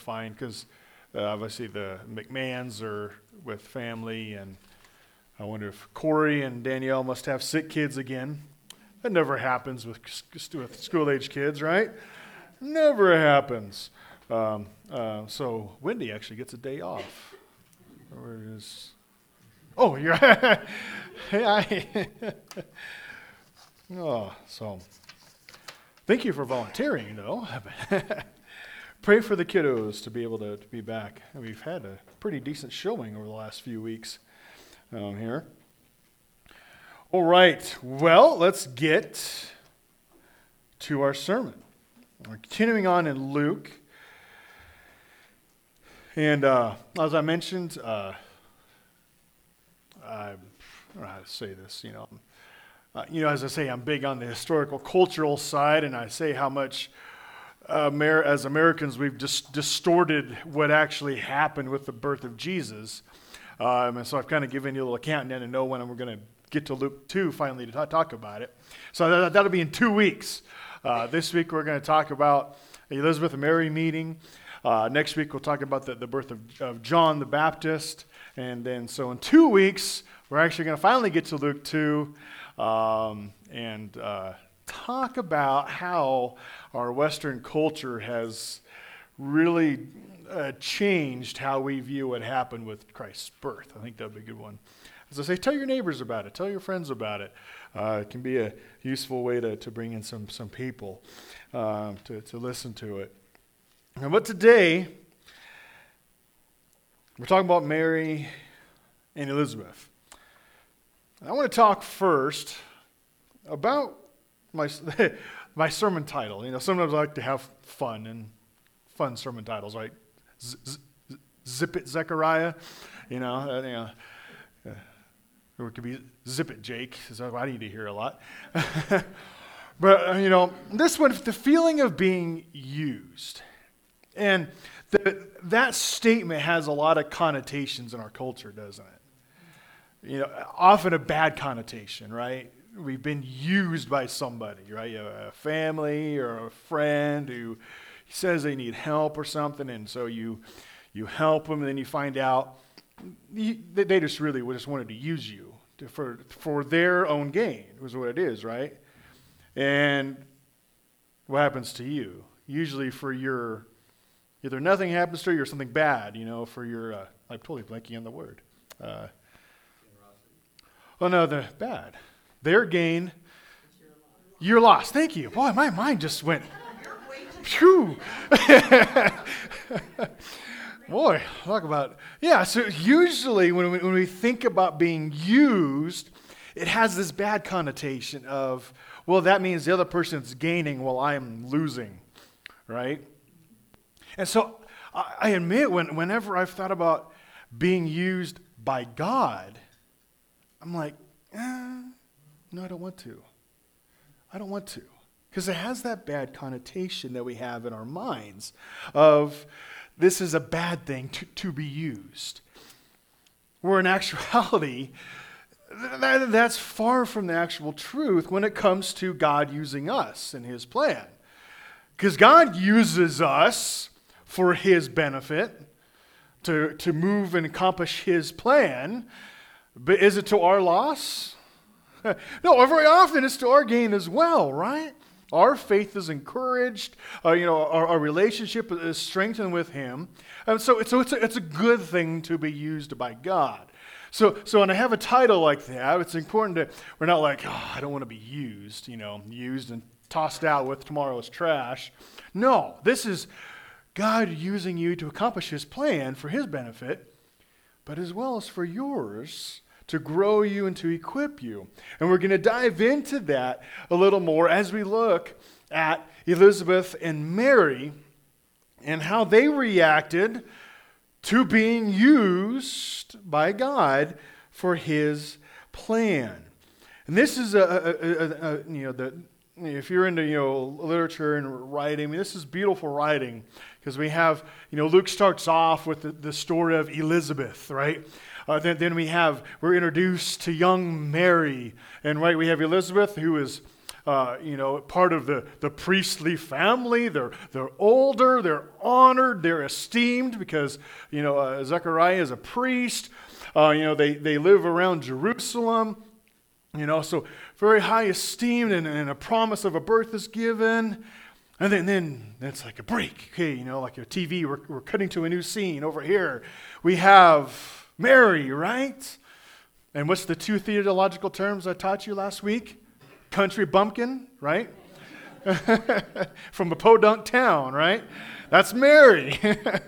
fine because obviously the McMahons are with family, and I wonder if Corey and Danielle must have sick kids again. That never happens with school-age kids, right? Never happens. So Wendy actually gets a day off. Oh, you're hey, so thank you for volunteering, though. Pray for the kiddos to be able to be back. We've had a pretty decent showing over the last few weeks here. All right, well, let's get to our sermon. We're continuing on in Luke. And as I mentioned, I don't know how to say this, as I say, I'm big on the historical, cultural side, and I say how much as Americans we've just distorted what actually happened with the birth of Jesus. And so I've kind of given you a little countdown to know when we're going to get to Luke 2 finally to talk about it. So that'll be in 2 weeks. This week we're going to talk about Elizabeth and Mary meeting. Next week we'll talk about the birth of John the Baptist. And then so in 2 weeks we're actually going to finally get to Luke 2 and talk about how our Western culture has really changed how we view what happened with Christ's birth. I think that would be a good one. As I say, tell your neighbors about it. Tell your friends about it. It can be a useful way to bring in some people to listen to it. But today, we're talking about Mary and Elizabeth. And I want to talk first about my sermon title. Sometimes I like to have fun sermon titles, right? Zip it, Zechariah. Or it could be Zip It, Jake. So I need to hear a lot. But, this one, the feeling of being used. And that statement has a lot of connotations in our culture, doesn't it? Often a bad connotation, right? We've been used by somebody, right? A family or a friend who says they need help or something, and so you help them, and then you find out they just really just wanted to use you for their own gain, was what it is, right? And what happens to you? Usually for your, either nothing happens to you or something bad, for your, I'm totally blanking on the word. The bad. Their gain, your loss. Thank you. Boy, my mind just went, phew. Boy, talk about, so usually when we think about being used, it has this bad connotation of, well, that means the other person's gaining while I'm losing, right? And so I admit, whenever I've thought about being used by God, I'm like, no, I don't want to. I don't want to. Because it has that bad connotation that we have in our minds of, this is a bad thing to be used. Where in actuality, that's far from the actual truth when it comes to God using us in His plan. Because God uses us for His benefit, to move and accomplish His plan. But is it to our loss? No, very often it's to our gain as well, right? Our faith is encouraged. Our relationship is strengthened with Him, and so it's a good thing to be used by God. So when I have a title like that, it's important that we're not like, I don't want to be used, used and tossed out with tomorrow's trash. No, this is God using you to accomplish His plan for His benefit, but as well as for yours, to grow you and to equip you. And we're going to dive into that a little more as we look at Elizabeth and Mary and how they reacted to being used by God for His plan. And this is if you're into literature and writing, this is beautiful writing because we have Luke starts off with the story of Elizabeth, right? Then we're introduced to young Mary, and right we have Elizabeth who is part of the priestly family. They're older, they're honored, they're esteemed because, Zechariah is a priest. They live around Jerusalem. So very high esteemed, and a promise of a birth is given. And then it's like a break. Okay, like a TV, we're cutting to a new scene. Over here, we have Mary, right? And what's the two theological terms I taught you last week? Country bumpkin, right? From a podunk town, right? That's Mary.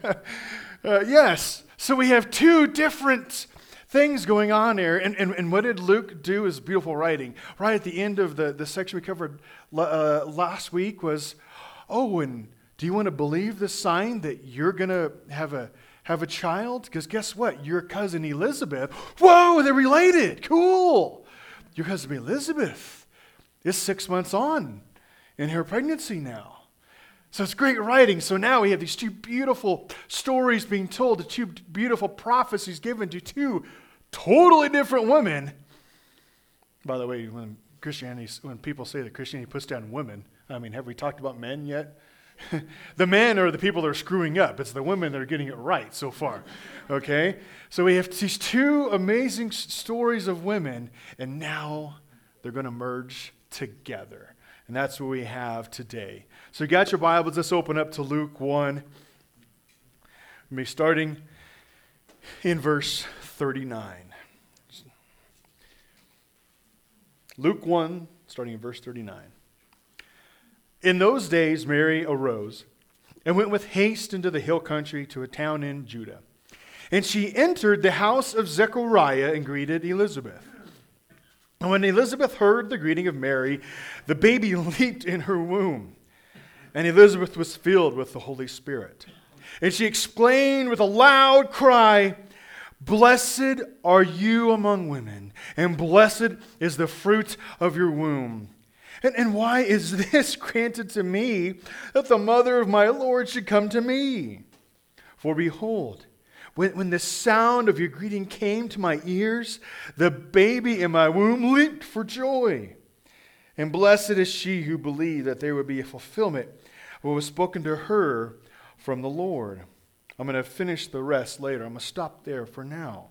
Yes. So we have two different things going on there. And what did Luke do is beautiful writing. Right at the end of the section we covered last week was, and do you want to believe the sign that you're going to have a child? Because guess what? Your cousin Elizabeth, whoa, they're related. Cool. Your cousin Elizabeth is 6 months on in her pregnancy now. So it's great writing. So now we have these two beautiful stories being told, the two beautiful prophecies given to two totally different women. By the way, when people say that Christianity puts down women, have we talked about men yet? The men are the people that are screwing up. It's the women that are getting it right so far. Okay? So we have these two amazing stories of women, and now they're going to merge together. And that's what we have today. So you got your Bibles. Let's open up to Luke 1. We'll be starting in verse 39. Luke 1, starting in verse 39. In those days, Mary arose and went with haste into the hill country to a town in Judah. And she entered the house of Zechariah and greeted Elizabeth. And when Elizabeth heard the greeting of Mary, the baby leaped in her womb. And Elizabeth was filled with the Holy Spirit. And she exclaimed with a loud cry, "Blessed are you among women, and blessed is the fruit of your womb. And why is this granted to me, that the mother of my Lord should come to me? For behold, when the sound of your greeting came to my ears, the baby in my womb leaped for joy. And blessed is she who believed that there would be a fulfillment of what was spoken to her from the Lord." I'm going to finish the rest later. I'm going to stop there for now.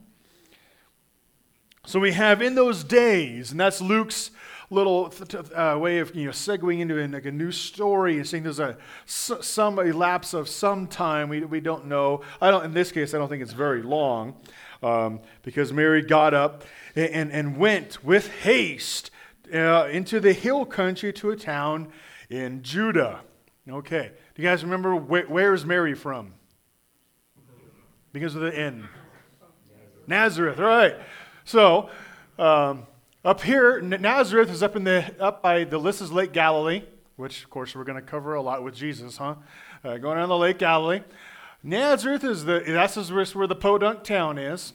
So we have in those days, and that's Luke's little way of segueing into a new story and saying there's a lapse of some time. We don't know. In this case, I don't think it's very long, because Mary got up and went with haste into the hill country to a town in Judah. Okay. Do you guys remember where is Mary from? Because of the N. Nazareth, right. So, up here, Nazareth is up by the Lyssus Lake Galilee, which, of course, we're going to cover a lot with Jesus, huh? Going down the Lake Galilee. Nazareth that's where the podunk town is.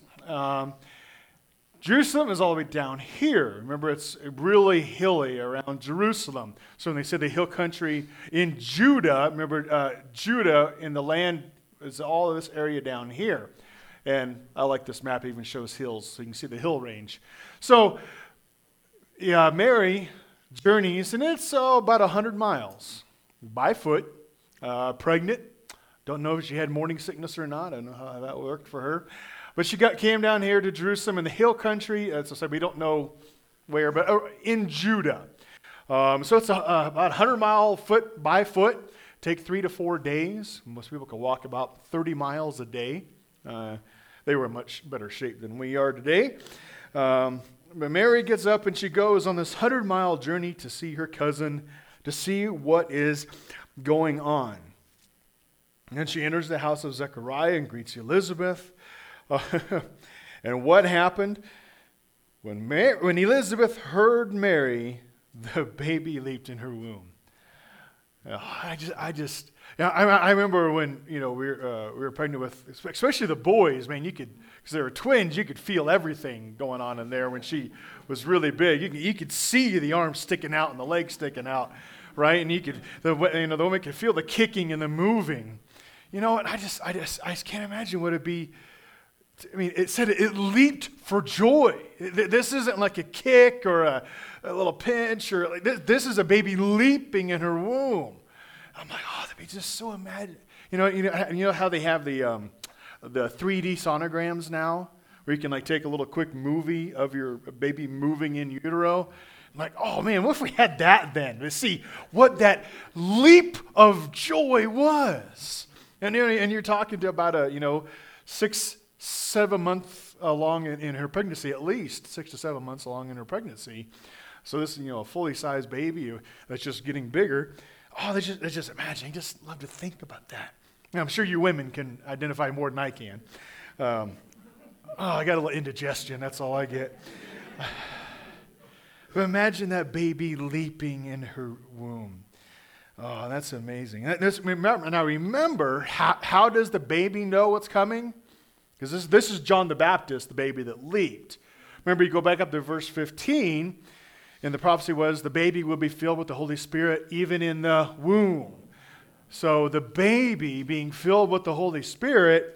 Jerusalem is all the way down here. Remember, it's really hilly around Jerusalem. So when they said the hill country in Judah, remember, Judah in the land is all of this area down here. And I like this map. It even shows hills, so you can see the hill range. So, Mary journeys, and it's about 100 miles by foot, pregnant. Don't know if she had morning sickness or not. I don't know how that worked for her. But she came down here to Jerusalem in the hill country. As I said, we don't know where, but in Judah. So it's about 100 mile foot by foot. Take 3 to 4 days. Most people can walk about 30 miles a day. They were in much better shape than we are today. But Mary gets up and she goes on this 100-mile journey to see her cousin, to see what is going on. And then she enters the house of Zechariah and greets Elizabeth. And what happened? When Elizabeth heard Mary, the baby leaped in her womb. I remember when we were pregnant with, especially the boys. Man, because they were twins, you could feel everything going on in there. When she was really big, you could see the arms sticking out and the legs sticking out, right? And the woman could feel the kicking and the moving. And I just can't imagine what it'd be I mean, it said it leaped for joy. This isn't like a kick or a little pinch or like this is a baby leaping in her womb. I'm like, oh, that'd be just so imagine. You know how they have the 3D sonograms now, where you can like take a little quick movie of your baby moving in utero. I'm like, oh man, what if we had that then to see what that leap of joy was? And you're talking to about a 6-7 months along in her pregnancy, at least 6 to 7 months along in her pregnancy. So this is a fully sized baby that's just getting bigger. Oh, they just imagine. I just love to think about that. Now, I'm sure you women can identify more than I can. I got a little indigestion. That's all I get. But imagine that baby leaping in her womb. Oh, that's amazing. Now remember, how does the baby know what's coming? Because this is John the Baptist, the baby that leaped. Remember, you go back up to verse 15, and the prophecy was the baby will be filled with the Holy Spirit even in the womb. So the baby being filled with the Holy Spirit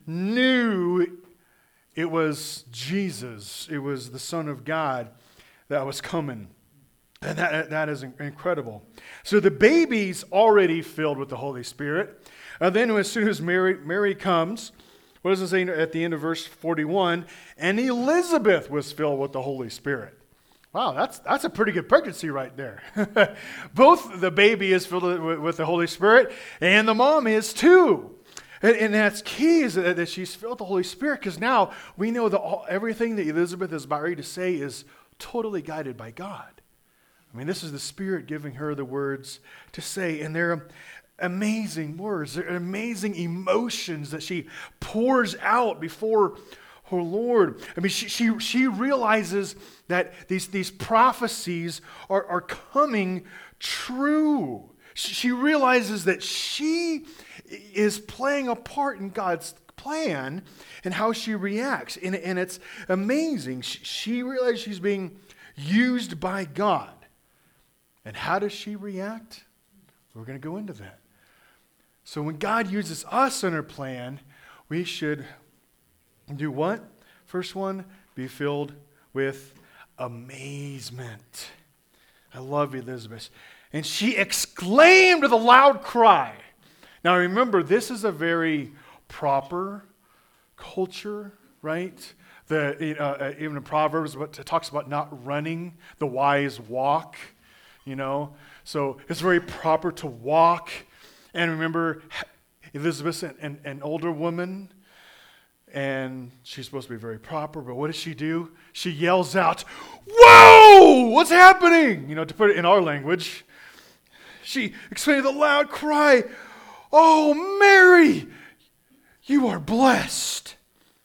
knew it was Jesus. It was the Son of God that was coming. And that is incredible. So the baby's already filled with the Holy Spirit. And then as soon as Mary comes, what does it say at the end of verse 41? And Elizabeth was filled with the Holy Spirit. Wow, that's a pretty good pregnancy right there. Both the baby is filled with the Holy Spirit, and the mom is too. And that's key, is that she's filled with the Holy Spirit, because now we know that everything that Elizabeth is about ready to say is totally guided by God. I mean, this is the Spirit giving her the words to say, and they're amazing words. They're amazing emotions that she pours out before her Lord. I mean, she realizes that these prophecies are coming true. She realizes that she is playing a part in God's plan and how she reacts. And it's amazing. She realizes she's being used by God. And how does she react? We're going to go into that. So when God uses us in our plan, we should do what? First one, be filled with amazement. I love Elizabeth. And she exclaimed with a loud cry. Now remember, this is a very proper culture, right? Even in Proverbs, it talks about not running, the wise walk, So it's very proper to walk. And remember, Elizabeth's an older woman, and she's supposed to be very proper, but what does she do? She yells out, "Whoa! What's happening?" To put it in our language. She exclaimed with a loud cry, "Oh, Mary, you are blessed.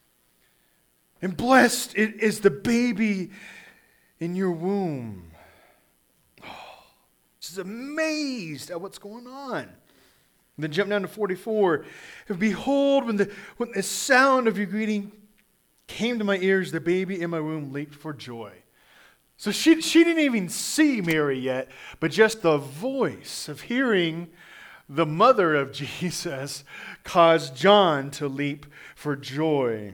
And blessed is the baby in your womb." Oh, she's amazed at what's going on. And then jump down to 44. "And behold, when the sound of your greeting came to my ears, the baby in my womb leaped for joy." So she didn't even see Mary yet, but just the voice of hearing the mother of Jesus caused John to leap for joy.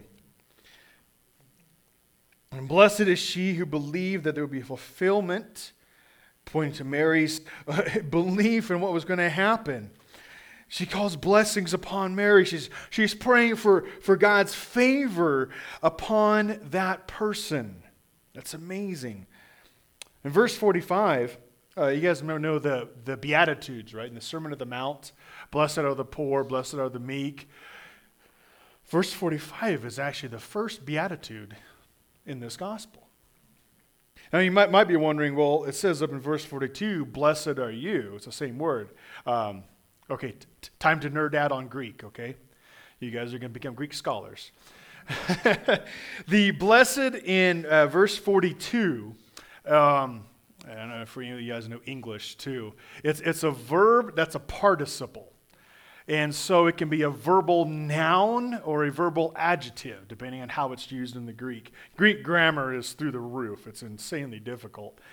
"And blessed is she who believed that there would be fulfillment," pointing to Mary's belief in what was going to happen. She calls blessings upon Mary. She's praying for God's favor upon that person. That's amazing. In verse 45, you guys know the Beatitudes, right? In the Sermon on the Mount, blessed are the poor, blessed are the meek. Verse 45 is actually the first Beatitude in this gospel. Now you might be wondering, well, it says up in verse 42, blessed are you. It's the same word. Okay, time to nerd out on Greek, okay? You guys are going to become Greek scholars. The blessed in verse 42, I don't know if you guys know English too. It's a verb that's a participle. And so it can be a verbal noun or a verbal adjective, depending on how it's used in the Greek. Greek grammar is through the roof. It's insanely difficult.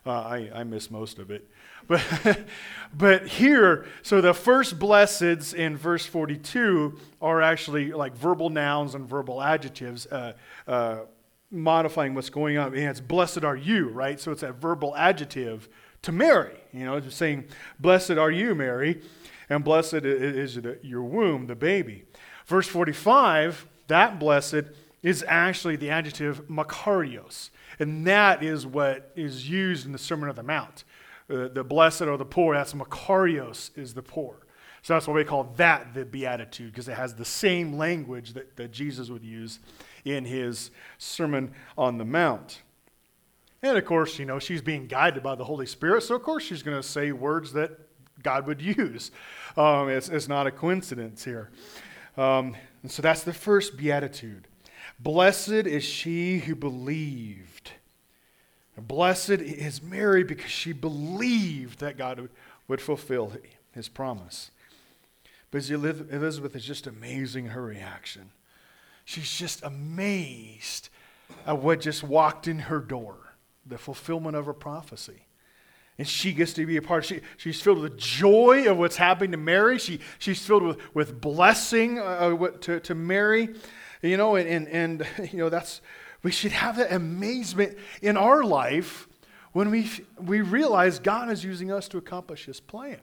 I miss most of it. But here, so the first blesseds in verse 42 are actually like verbal nouns and verbal adjectives, modifying what's going on. And it's blessed are you, right? So it's a verbal adjective to Mary. Just saying, blessed are you, Mary, and blessed is your womb, the baby. Verse 45, that blessed is actually the adjective makarios. And that is what is used in the Sermon on the Mount. The blessed are the poor, that's makarios is the poor. So that's why we call that the Beatitude, because it has the same language that Jesus would use in his Sermon on the Mount. And of course, she's being guided by the Holy Spirit, so of course she's going to say words that God would use. It's not a coincidence here. And so that's the first Beatitude. Blessed is she who believed. Blessed is Mary because she believed that God would fulfill his promise. But Elizabeth is just amazing, her reaction. She's just amazed at what just walked in her door, the fulfillment of her prophecy. And she gets to be a part. She's filled with joy of what's happening to Mary. She's filled with blessing to Mary. That's, we should have that amazement in our life when we realize God is using us to accomplish his plan.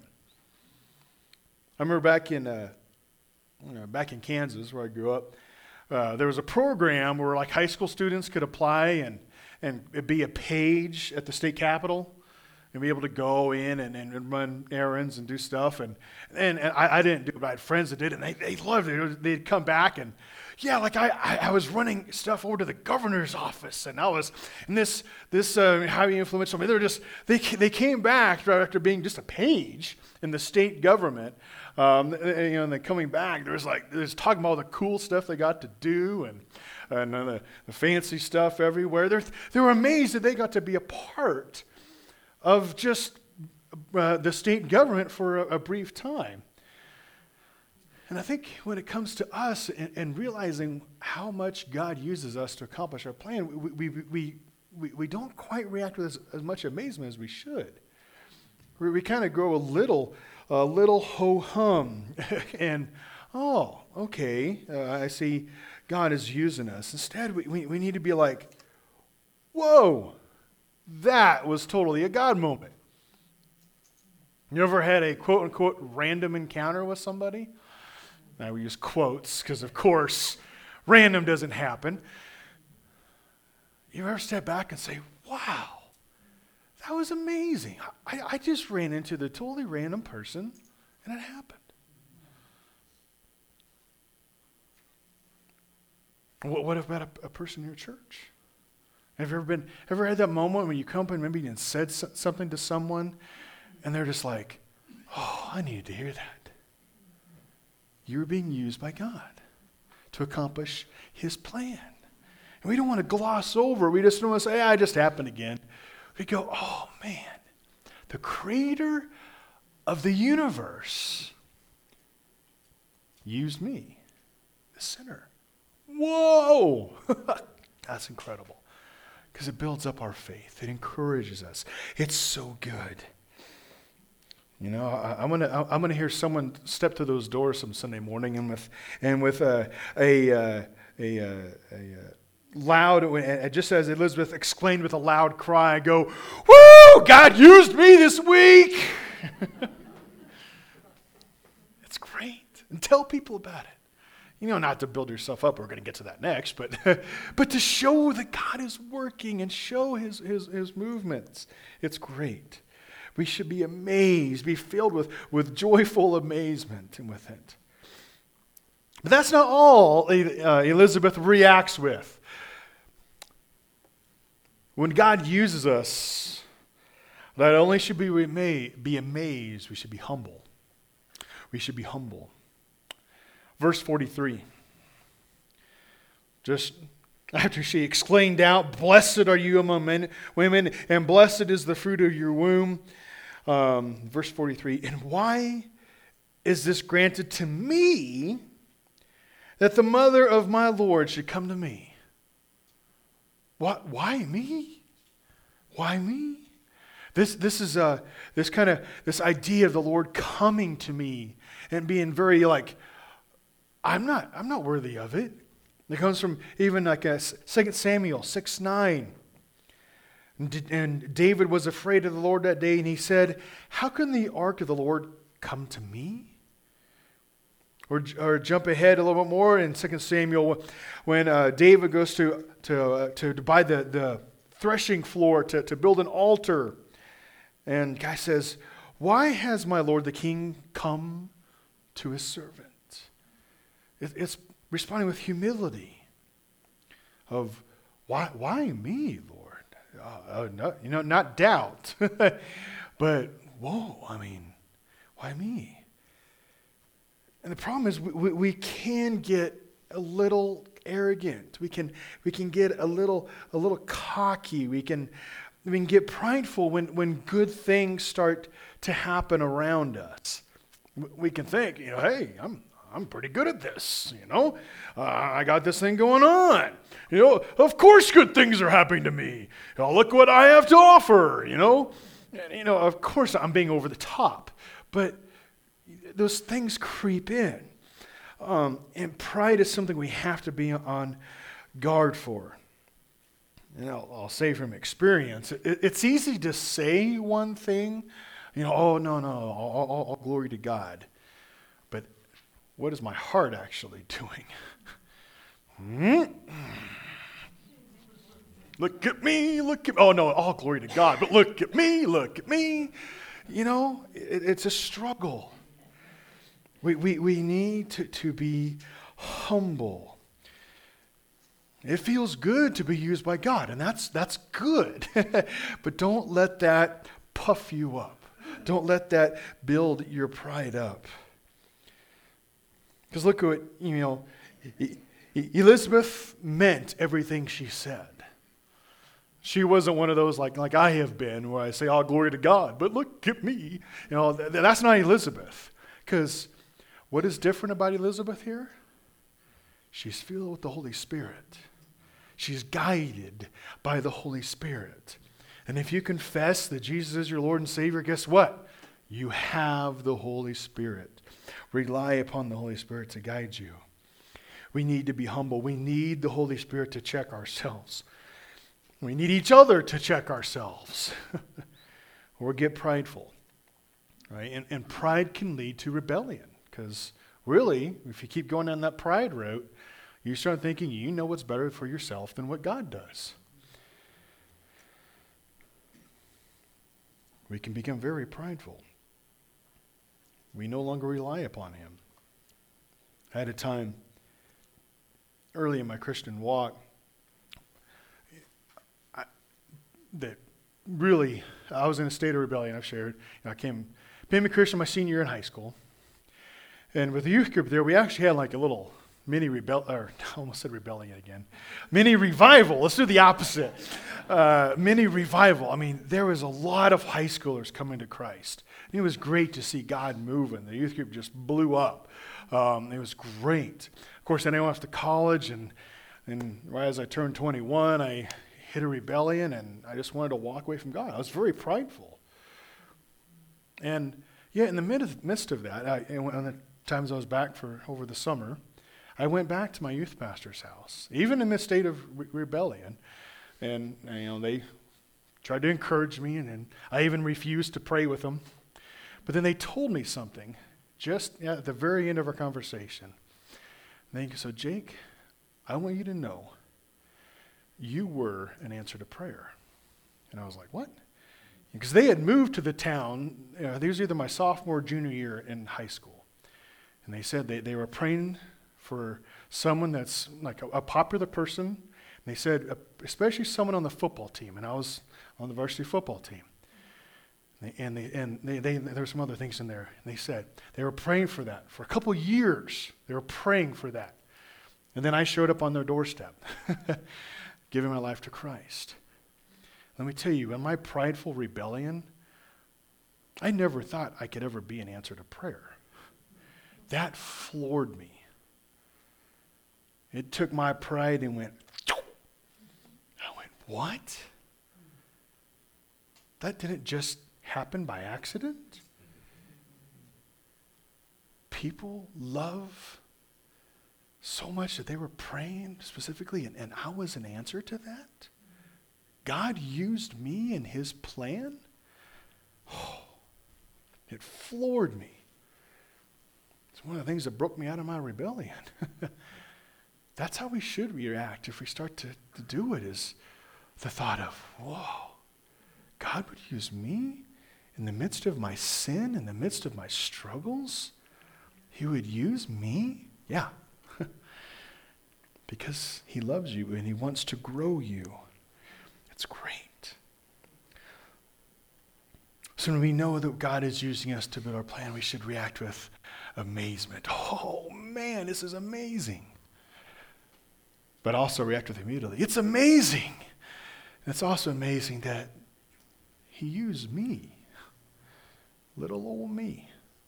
I remember back in Kansas, where I grew up, there was a program where like high school students could apply and it'd be a page at the state capitol and be able to go in and run errands and do stuff. And I didn't do it, but I had friends that did it, and they loved it. They'd come back and, yeah, like I was running stuff over to the governor's office, and I was in this highly influential. I mean, they came back after being just a page in the state government. And then coming back, there's talking about all the cool stuff they got to do and the fancy stuff everywhere. They were amazed that they got to be a part of just the state government for a brief time. And I think when it comes to us and realizing how much God uses us to accomplish our plan, we don't quite react with as much amazement as we should. We kind of grow a little ho-hum and, oh, okay, I see God is using us. Instead, we need to be like, whoa, that was totally a God moment. You ever had a quote-unquote random encounter with somebody? Now we use quotes because, of course, random doesn't happen. You ever step back and say, wow, that was amazing. I just ran into the totally random person and it happened. What about a person in your church? Have you ever had that moment when you come up and maybe you said something to someone and they're just like, oh, I needed to hear that. You're being used by God to accomplish his plan. And we don't want to gloss over. We just don't want to say, it just happened again. We go, oh man, the creator of the universe used me, the sinner. Whoa! That's incredible. Because it builds up our faith. It encourages us. It's so good. I'm gonna hear someone step to those doors some Sunday morning and with a loud, just as Elizabeth exclaimed with a loud cry, go, woo! God used me this week. It's great, and tell people about it. Not to build yourself up. We're going to get to that next, but to show that God is working and show his movements. It's great. We should be amazed, be filled with joyful amazement and with it. But that's not all Elizabeth reacts with. When God uses us, not only should we be amazed, we should be humble. We should be humble. Verse 43. Just after she exclaimed out, blessed are you among women, and blessed is the fruit of your womb. Verse 43, and why is this granted to me that the mother of my Lord should come to me? What? Why me? Why me? This is this idea of the Lord coming to me and being very like, I'm not worthy of it. It comes from even like 2 Samuel 6:9. And David was afraid of the Lord that day, and he said, "How can the ark of the Lord come to me?" Or jump ahead a little bit more in 2 Samuel when David goes to buy the threshing floor to build an altar. And guy says, "Why has my Lord the king come to his servant?" It's responding with humility of, why me, Lord? No, not doubt, but whoa, why me? And the problem is we can get a little arrogant. We can get a little cocky. We can get prideful when good things start to happen around us. We can think, hey, I'm pretty good at this, I got this thing going on. Of course good things are happening to me. Look what I have to offer, And, of course I'm being over the top. But those things creep in. And pride is something we have to be on guard for. And I'll say from experience, it's easy to say one thing, oh, no, all glory to God. But what is my heart actually doing? Look at me. Oh, no, all glory to God. But look at me. It's a struggle. We need to be humble. It feels good to be used by God, and that's good. But don't let that puff you up. Don't let that build your pride up. Because look at what, Elizabeth meant everything she said. She wasn't one of those like I have been, where I say, all glory to God, but look at me. That's not Elizabeth. Because what is different about Elizabeth here? She's filled with the Holy Spirit. She's guided by the Holy Spirit. And if you confess that Jesus is your Lord and Savior, guess what? You have the Holy Spirit. Rely upon the Holy Spirit to guide you. We need to be humble. We need the Holy Spirit to check ourselves. We need each other to check ourselves. Or get prideful. Right? And pride can lead to rebellion. Because really, if you keep going down that pride route, you start thinking you know what's better for yourself than what God does. We can become very prideful. We no longer rely upon Him. I had a time early in my Christian walk that really, I was in a state of rebellion. I've shared. I became a Christian my senior year in high school. And with the youth group there, we actually had like a little mini rebellion again. Mini revival. Let's do the opposite. Mini revival. There was a lot of high schoolers coming to Christ. And it was great to see God moving. The youth group just blew up. It was great. Of course, then I went off to college, and right as I turned 21, I hit a rebellion, and I just wanted to walk away from God. I was very prideful. And yeah, in the midst of that, on the times I was back for over the summer, I went back to my youth pastor's house, even in this state of rebellion. And they tried to encourage me, and I even refused to pray with them. But then they told me something just at the very end of our conversation. They said, Jake, I want you to know you were an answer to prayer. And I was like, what? Because they had moved to the town. They was either my sophomore or junior year in high school. And they said they were praying for someone that's like a popular person. And they said, especially someone on the football team. And I was on the varsity football team. And there were some other things in there. And they said they were praying for that. For a couple years, they were praying for that. And then I showed up on their doorstep, giving my life to Christ. Let me tell you, in my prideful rebellion, I never thought I could ever be an answer to prayer. That floored me. It took my pride and went, what? that didn't just happen by accident. People love so much that they were praying specifically, and I was an answer to that. God used me in his plan. Oh, it floored me. It's one of the things that broke me out of my rebellion. That's how we should react if we start to do it, is the thought of, whoa, God would use me in the midst of my sin, in the midst of my struggles. He would use me? Yeah. Because he loves you and he wants to grow you. It's great. So when we know that God is using us to build our plan, we should react with amazement. Oh man, this is amazing. But also react with humility. It's amazing. And it's also amazing that he used me. Little old me.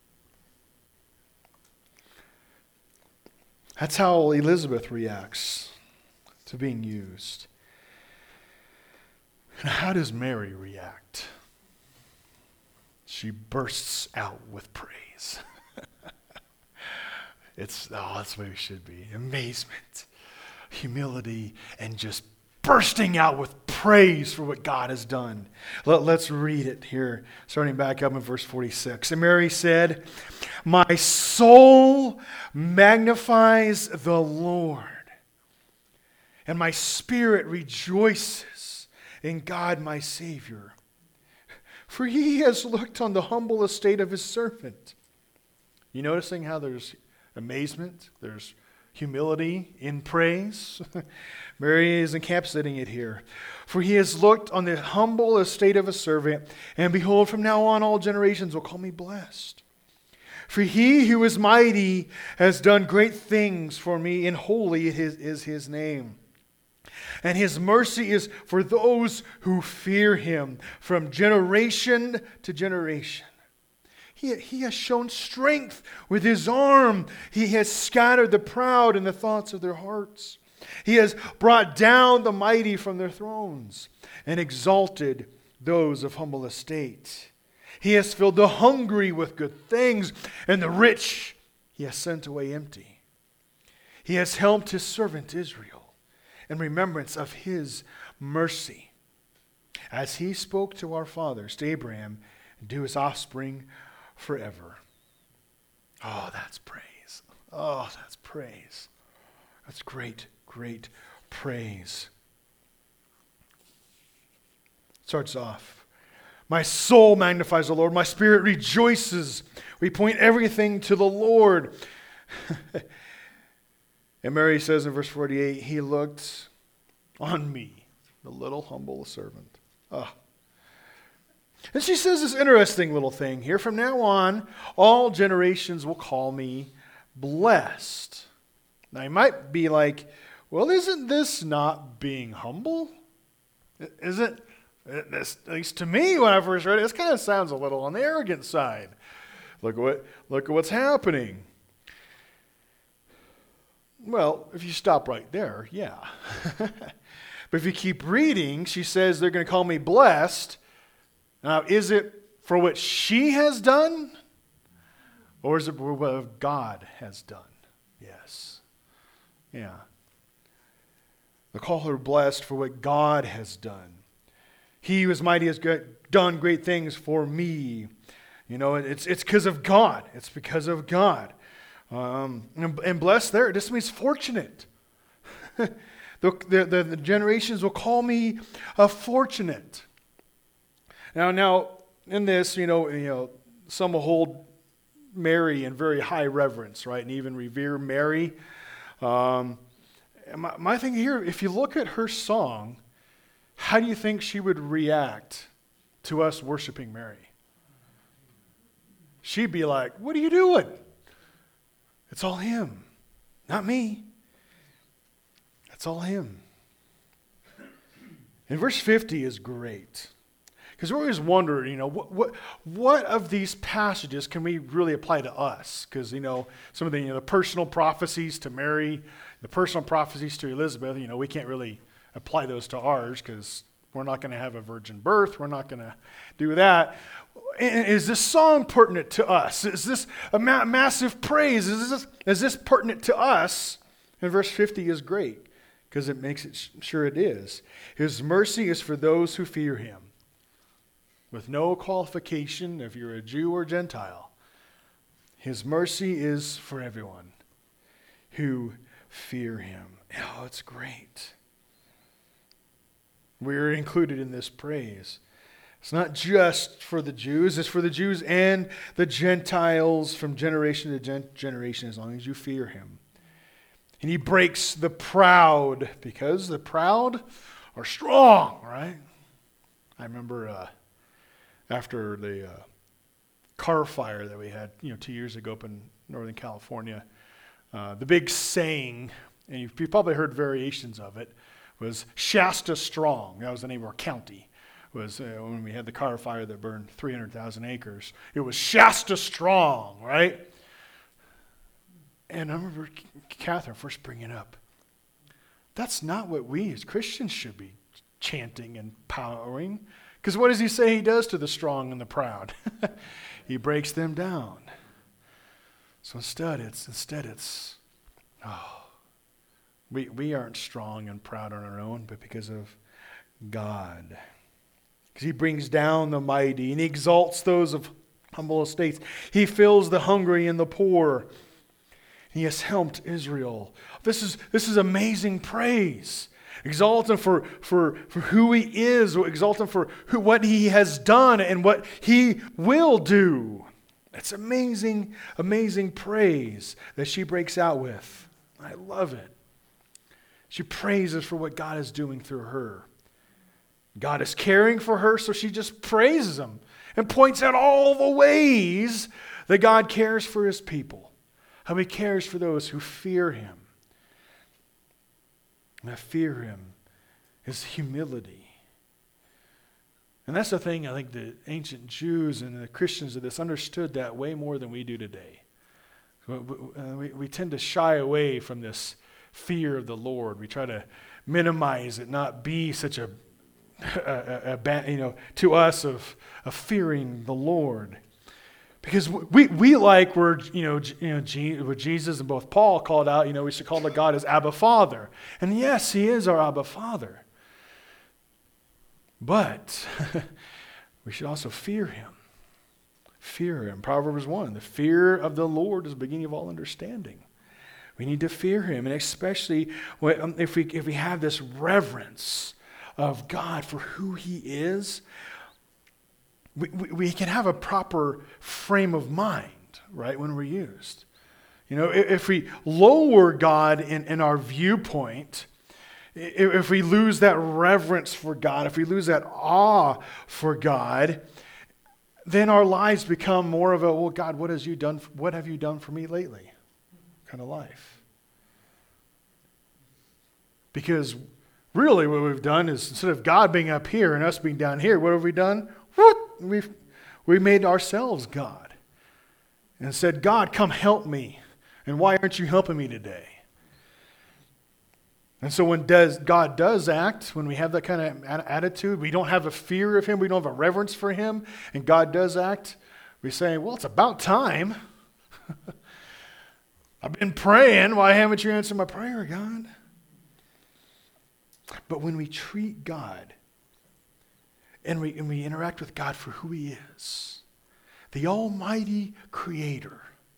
That's how Elizabeth reacts to being used. And how does Mary react? She bursts out with praise. That's the way we should be. Amazement, humility, and just bursting out with praise for what God has done. Let's read it here, starting back up in verse 46. And Mary said, "My soul magnifies the Lord, and my spirit rejoices in God my Savior. For he has looked on the humble estate of his servant." You noticing how there's amazement, there's humility in praise? Mary is encapsulating it here. "For he has looked on the humble estate of a servant, and behold, from now on all generations will call me blessed. For he who is mighty has done great things for me, and holy is his name. And his mercy is for those who fear him from generation to generation. He has shown strength with his arm. He has scattered the proud in the thoughts of their hearts. He has brought down the mighty from their thrones and exalted those of humble estate. He has filled the hungry with good things, and the rich he has sent away empty. He has helped his servant Israel in remembrance of his mercy, as he spoke to our fathers, to Abraham, and to his offspring forever." Oh, that's praise. Oh, that's praise. That's great, great praise. Starts off, "My soul magnifies the Lord. My spirit rejoices." We point everything to the Lord. And Mary says in verse 48, "He looked on me, the little humble servant." Ah. And she says this interesting little thing here. "From now on, all generations will call me blessed." Now, you might be like, well, isn't this not being humble? Isn't this, at least to me when I first read it, this kind of sounds a little on the arrogant side. Look at what's happening. Well, if you stop right there, yeah. But if you keep reading, she says they're going to call me blessed. Now, is it for what she has done? Or is it for what God has done? Yes. Yeah. They call her blessed for what God has done. He who is mighty has done great things for me. You know, it's because of God. It's because of God. And blessed there, this means fortunate. The generations will call me fortunate. Now, in this, you know, some will hold Mary in very high reverence, right, and even revere Mary. My thing here, if you look at her song, how do you think she would react to us worshiping Mary? She'd be like, "What are you doing? It's all him, not me. It's all him." And verse 50 is great. Because we're always wondering, you know, what of these passages can we really apply to us? Because, you know, some of the, the personal prophecies to Mary, the personal prophecies to Elizabeth, you know, we can't really apply those to ours because We're not going to have a virgin birth. We're not going to do that. Is this song pertinent to us? Is this a massive praise? Is this pertinent to us? And verse 50 is great because it makes it sure it is. His mercy is for those who fear him, with no qualification if you're a Jew or Gentile. His mercy is for everyone who fear him. Oh, it's great. We're included in this praise. It's not just for the Jews. It's for the Jews and the Gentiles from generation to generation as long as you fear him. And he breaks the proud because the proud are strong, right? I remember after the car fire that we had 2 years ago up in Northern California, the big saying, and you've probably heard variations of it, was Shasta Strong. That was the name of our county. Was when we had the car fire that burned 300,000 acres. It was Shasta Strong, right? And I remember Catherine first bringing it up. That's not what we as Christians should be chanting and powering. Because what does he say he does to the strong and the proud? He breaks them down. So instead it's we aren't strong and proud on our own, but because of God. Because he brings down the mighty and he exalts those of humble estates. He fills the hungry and the poor. He has helped Israel. This is amazing praise. Exalt him for who he is. Exalt him for what he has done and what he will do. It's amazing, amazing praise that she breaks out with. I love it. She praises for what God is doing through her. God is caring for her, so she just praises him and points out all the ways that God cares for his people. How he cares for those who fear him. And that fear him is humility. And that's the thing I think the ancient Jews and the Christians of this understood that way more than we do today. We tend to shy away from this fear of the Lord. We try to minimize it, not be such a to us of fearing the Lord, because we like what Jesus and both Paul called out. We should call the God as Abba Father, and yes, he is our Abba Father. But we should also fear him. Fear him. Proverbs 1: the fear of the Lord is the beginning of all understanding. We need to fear him, and especially if we have this reverence of God for who he is, we can have a proper frame of mind, right, when we're used. If we lower God in our viewpoint, if we lose that reverence for God, if we lose that awe for God, then our lives become more of a, well, God, what have you done for me lately kind of life. Because really, what we've done is, instead of God being up here and us being down here, what have we done? We made ourselves God and said, God, come help me. And why aren't you helping me today? And so when God does act, when we have that kind of attitude, we don't have a fear of him, we don't have a reverence for him, and God does act, we say, well, it's about time. I've been praying. Why haven't you answered my prayer, God? But when we treat God and we interact with God for who he is, the almighty creator.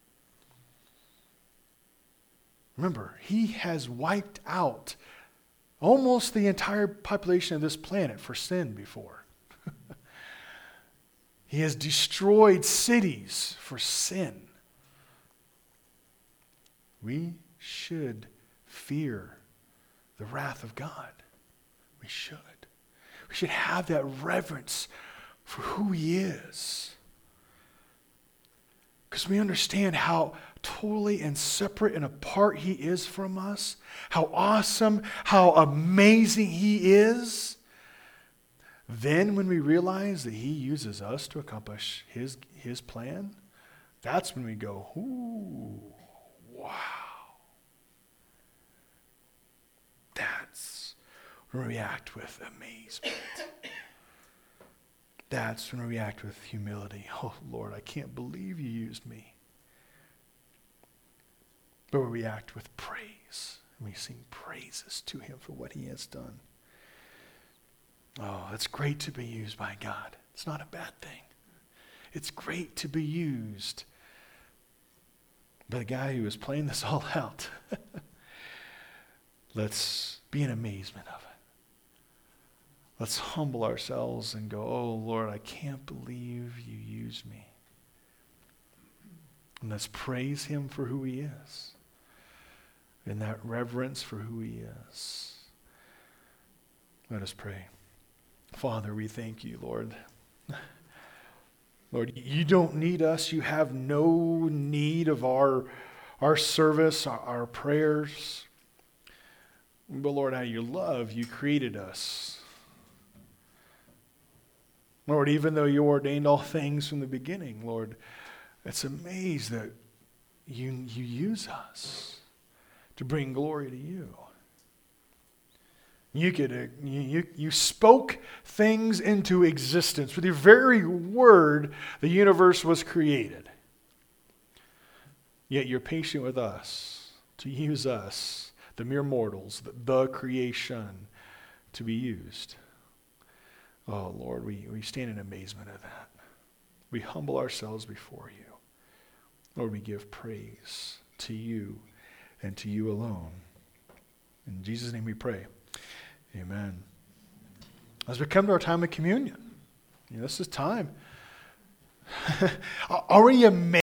Remember, he has wiped out almost the entire population of this planet for sin before. He has destroyed cities for sin. We should fear the wrath of God. We should. We should have that reverence for who he is. Because we understand how totally and separate and apart he is from us. How awesome, how amazing he is. Then when we realize that he uses us to accomplish his plan, that's when we go, ooh, wow. That's when we act with amazement. That's when we act with humility. Oh, Lord, I can't believe you used me. But when we act with praise, and we sing praises to him for what he has done. Oh, it's great to be used by God. It's not a bad thing. It's great to be used by the guy who is playing this all out. Let's be in amazement of it. Let's humble ourselves and go, oh, Lord, I can't believe you used me. And let's praise him for who he is. In that reverence for who he is. Let us pray. Father, we thank you, Lord. Lord, you don't need us. You have no need of our service, our prayers. But Lord, out of your love, you created us. Lord, even though you ordained all things from the beginning, Lord, it's amazing that you use us to bring glory to you. You spoke things into existence. With your very word, the universe was created. Yet you're patient with us to use us, the mere mortals, the creation, to be used. Oh, Lord, we stand in amazement of that. We humble ourselves before you. Lord, we give praise to you and to you alone. In Jesus' name we pray. Amen. As we come to our time of communion, this is time. Are we amazed?